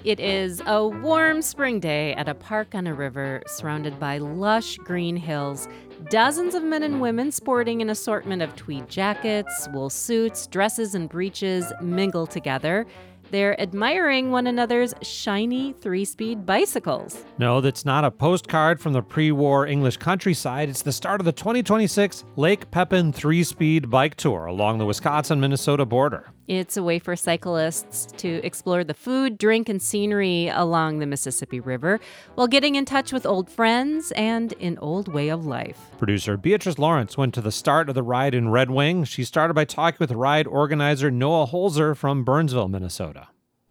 It is a warm spring day at a park on a river surrounded by lush green hills. Dozens of men and women sporting an assortment of tweed jackets, wool suits, dresses, and breeches mingle together. They're admiring one another's shiny three-speed bicycles. No, that's not a postcard from the pre-war English countryside. It's the start of the 2026 Lake Pepin three-speed bike tour along the Wisconsin-Minnesota border. It's a way for cyclists to explore the food, drink, and scenery along the Mississippi River while getting in touch with old friends and an old way of life. Producer Beatrice Lawrence went to the start of the ride in Red Wing. She started by talking with ride organizer Noah Holzer from Burnsville, Minnesota.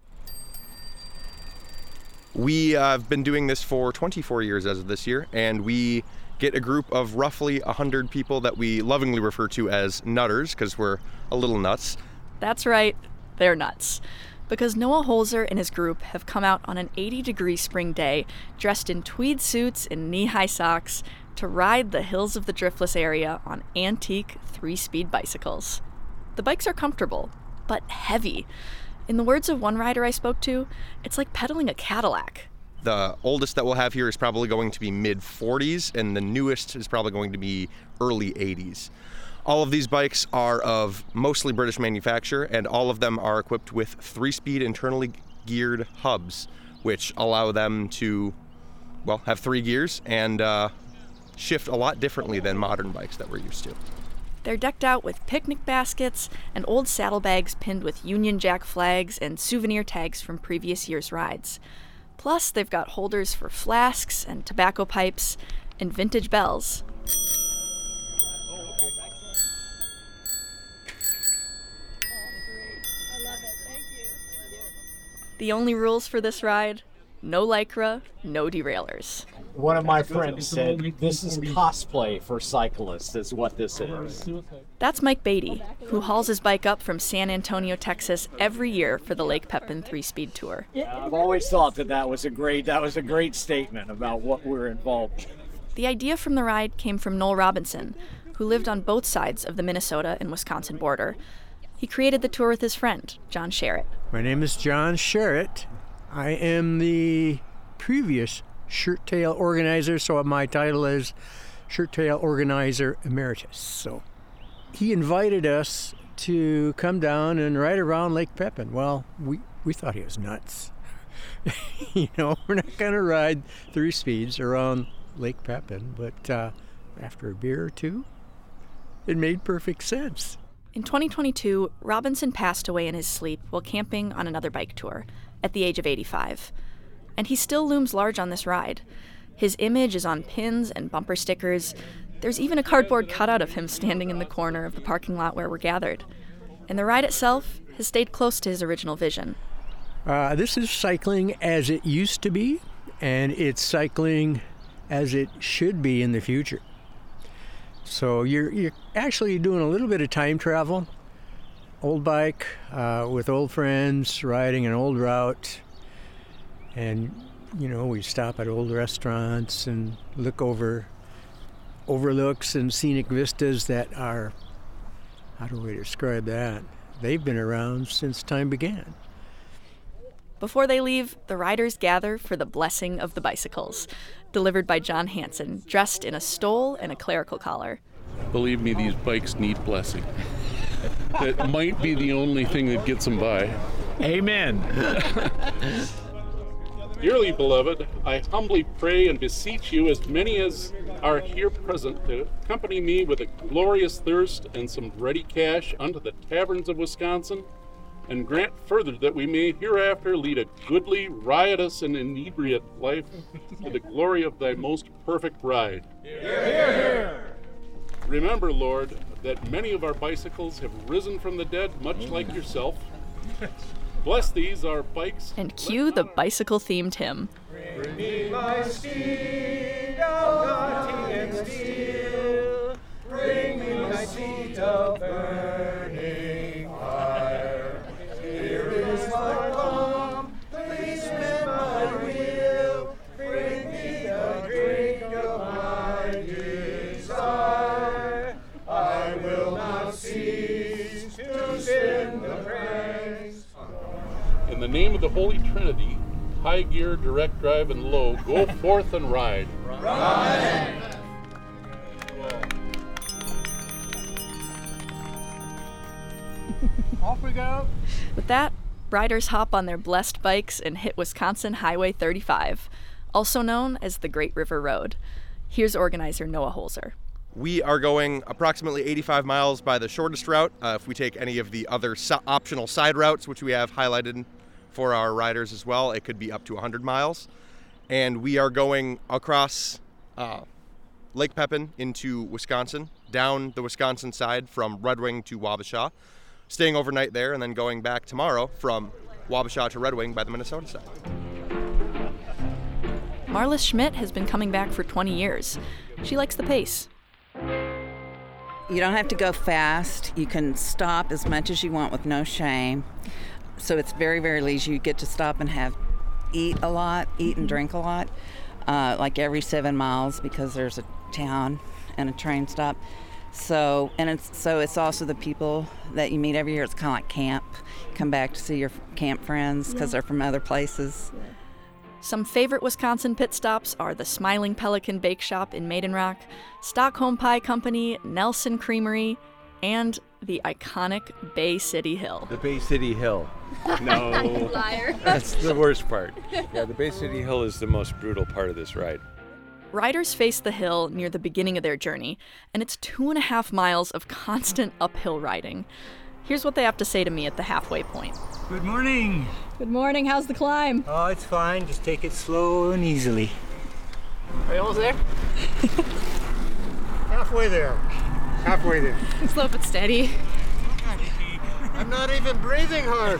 We have been doing this for 24 years as of this year, and we get a group of roughly 100 people that we lovingly refer to as nutters because we're a little nuts. That's right, they're nuts. Because Noah Holzer and his group have come out on an 80-degree spring day, dressed in tweed suits and knee-high socks, to ride the hills of the Driftless area on antique three-speed bicycles. The bikes are comfortable, but heavy. In the words of one rider I spoke to, it's like pedaling a Cadillac. The oldest that we'll have here is probably going to be mid-40s, and the newest is probably going to be early 80s. All of these bikes are of mostly British manufacture, and all of them are equipped with three-speed internally geared hubs, which allow them to, have three gears and shift a lot differently than modern bikes that we're used to. They're decked out with picnic baskets and old saddlebags pinned with Union Jack flags and souvenir tags from previous year's rides. Plus, they've got holders for flasks and tobacco pipes and vintage bells. The only rules for this ride, no Lycra, no derailleurs. One of my friends said, this is cosplay for cyclists, is what this is. That's Mike Beatty, who hauls his bike up from San Antonio, Texas, every year for the Lake Pepin three-speed tour. I've always thought that was a great statement about what we're involved in. The idea from the ride came from Noel Robinson, who lived on both sides of the Minnesota and Wisconsin border. He created the tour with his friend, John Sherritt. My name is John Sherritt. I am the previous Shirt Tail organizer, so my title is Shirt Tail Organizer Emeritus. So he invited us to come down and ride around Lake Pepin. Well, we thought he was nuts. We're not going to ride three speeds around Lake Pepin, but after a beer or two, it made perfect sense. In 2022, Robinson passed away in his sleep while camping on another bike tour at the age of 85. And he still looms large on this ride. His image is on pins and bumper stickers. There's even a cardboard cutout of him standing in the corner of the parking lot where we're gathered. And the ride itself has stayed close to his original vision. This is cycling as it used to be, and it's cycling as it should be in the future. So you're actually doing a little bit of time travel. Old bike with old friends, riding an old route. And, we stop at old restaurants and look over overlooks and scenic vistas that are, how do we describe that? They've been around since time began. Before they leave, the riders gather for the blessing of the bicycles, delivered by John Hansen, dressed in a stole and a clerical collar. Believe me, these bikes need blessing. That might be the only thing that gets them by. Amen. Dearly beloved, I humbly pray and beseech you, as many as are here present, to accompany me with a glorious thirst and some ready cash unto the taverns of Wisconsin, and grant further that we may hereafter lead a goodly, riotous, and inebriate life to the glory of thy most perfect ride. Hear, hear, hear. Remember, Lord, that many of our bicycles have risen from the dead, much like yourself. Bless these, our bikes. And cue the bicycle-themed hymn. Bring me my steed of naughty and steel. Bring me my seat of burning fire. Here is my palm, please mend my wheel. Bring me the drink of my desire. I will not cease to sing the praise. In the name of the Holy Trinity, high gear, direct drive, and low. Go forth and ride. Ride! Off we go. With that, riders hop on their blessed bikes and hit Wisconsin Highway 35, also known as the Great River Road. Here's organizer Noah Holzer. We are going approximately 85 miles by the shortest route. If we take any of the other optional side routes, which we have highlighted for our riders as well, it could be up to 100 miles. And we are going across Lake Pepin into Wisconsin, down the Wisconsin side from Red Wing to Wabasha, staying overnight there, and then going back tomorrow from Wabasha to Red Wing by the Minnesota side. Marlis Schmidt has been coming back for 20 years. She likes the pace. You don't have to go fast. You can stop as much as you want with no shame. So it's very, very leisure. You get to stop and eat a lot, eat and drink a lot, like every 7 miles, because there's a town and a train stop. So it's also the people that you meet every year. It's kind of like camp. You come back to see your camp friends because they're from other places. Some favorite Wisconsin pit stops are the Smiling Pelican Bake Shop in Maiden Rock, Stockholm Pie Company, Nelson Creamery, and the iconic Bay City Hill. The Bay City Hill. No. Liar. That's the worst part. Yeah, the Bay City Hill is the most brutal part of this ride. Riders face the hill near the beginning of their journey, and it's 2.5 miles of constant uphill riding. Here's what they have to say to me at the halfway point. Good morning. Good morning. How's the climb? Oh, it's fine. Just take it slow and easily. Are you almost there? Halfway there. Halfway there. Slow but steady. I'm not even breathing hard.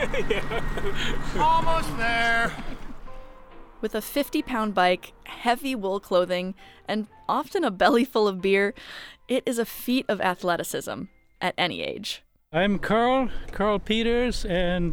Almost there. With a 50-pound bike, heavy wool clothing, and often a belly full of beer, it is a feat of athleticism at any age. I'm Carl Peters, and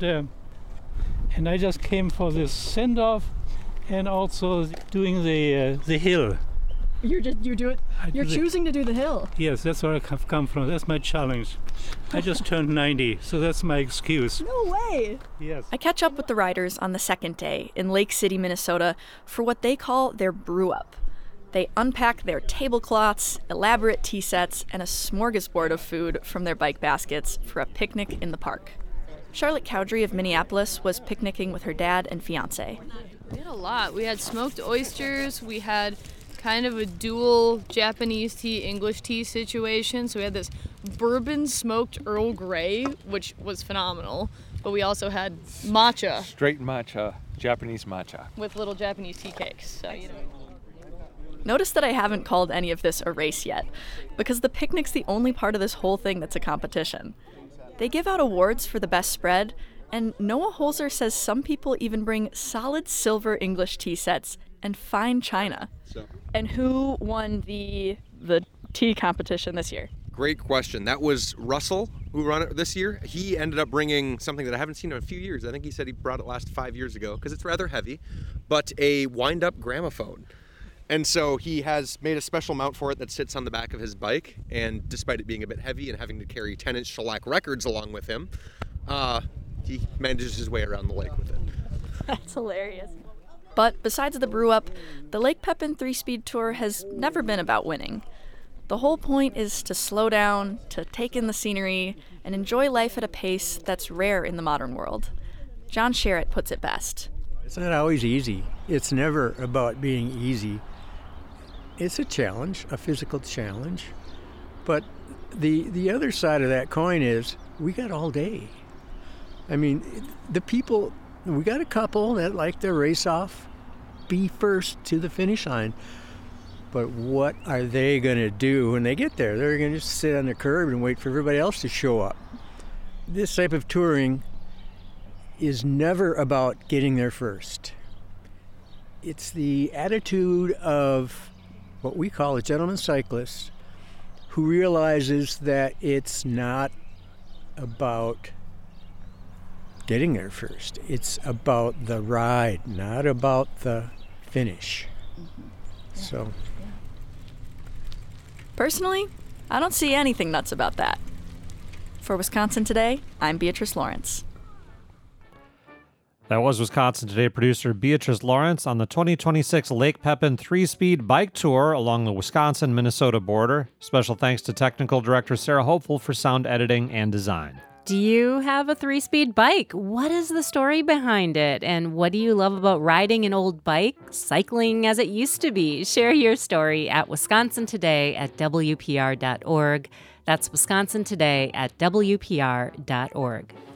I just came for this send-off and also doing the hill. You're choosing to do the hill? Yes, that's where I've come from. That's my challenge. I just turned 90, so that's my excuse. No way! Yes. I catch up with the riders on the second day in Lake City, Minnesota, for what they call their brew-up. They unpack their tablecloths, elaborate tea sets, and a smorgasbord of food from their bike baskets for a picnic in the park. Charlotte Cowdrey of Minneapolis was picnicking with her dad and fiancé. We had a lot. We had smoked oysters. We had kind of a dual Japanese tea, English tea situation. So we had this bourbon smoked Earl Grey, which was phenomenal. But we also had matcha. Straight matcha, Japanese matcha. With little Japanese tea cakes. So, Notice that I haven't called any of this a race yet, because the picnic's the only part of this whole thing that's a competition. They give out awards for the best spread, and Noah Holzer says some people even bring solid silver English tea sets and fine china. And who won the tea competition this year? Great question. That was Russell, who ran it this year. He ended up bringing something that I haven't seen in a few years. I think he said he brought it last 5 years ago, because it's rather heavy, but a wind-up gramophone. And so he has made a special mount for it that sits on the back of his bike, and despite it being a bit heavy and having to carry 10-inch shellac records along with him, he manages his way around the lake with it. That's hilarious. But besides the brew-up, the Lake Pepin 3-Speed Tour has never been about winning. The whole point is to slow down, to take in the scenery, and enjoy life at a pace that's rare in the modern world. John Sherritt puts it best. It's not always easy. It's never about being easy. It's a challenge, a physical challenge. But the other side of that coin is we got all day. I mean, the people, we got a couple that like to race off, be first to the finish line. But what are they going to do when they get there? They're going to just sit on the curb and wait for everybody else to show up. This type of touring is never about getting there first. It's the attitude of what we call a gentleman cyclist who realizes that it's not about getting there first. It's about the ride, not about the finish. So, personally, I don't see anything nuts about that. For Wisconsin Today, I'm Beatrice Lawrence. That was Wisconsin Today producer Beatrice Lawrence on the 2026 Lake Pepin 3-speed bike tour along the Wisconsin-Minnesota border. Special thanks to technical director Sarah Hopeful for sound editing and design. Do you have a 3-speed bike? What is the story behind it? And what do you love about riding an old bike, cycling as it used to be? Share your story at Wisconsin Today at WPR.org. That's Wisconsin Today at WPR.org.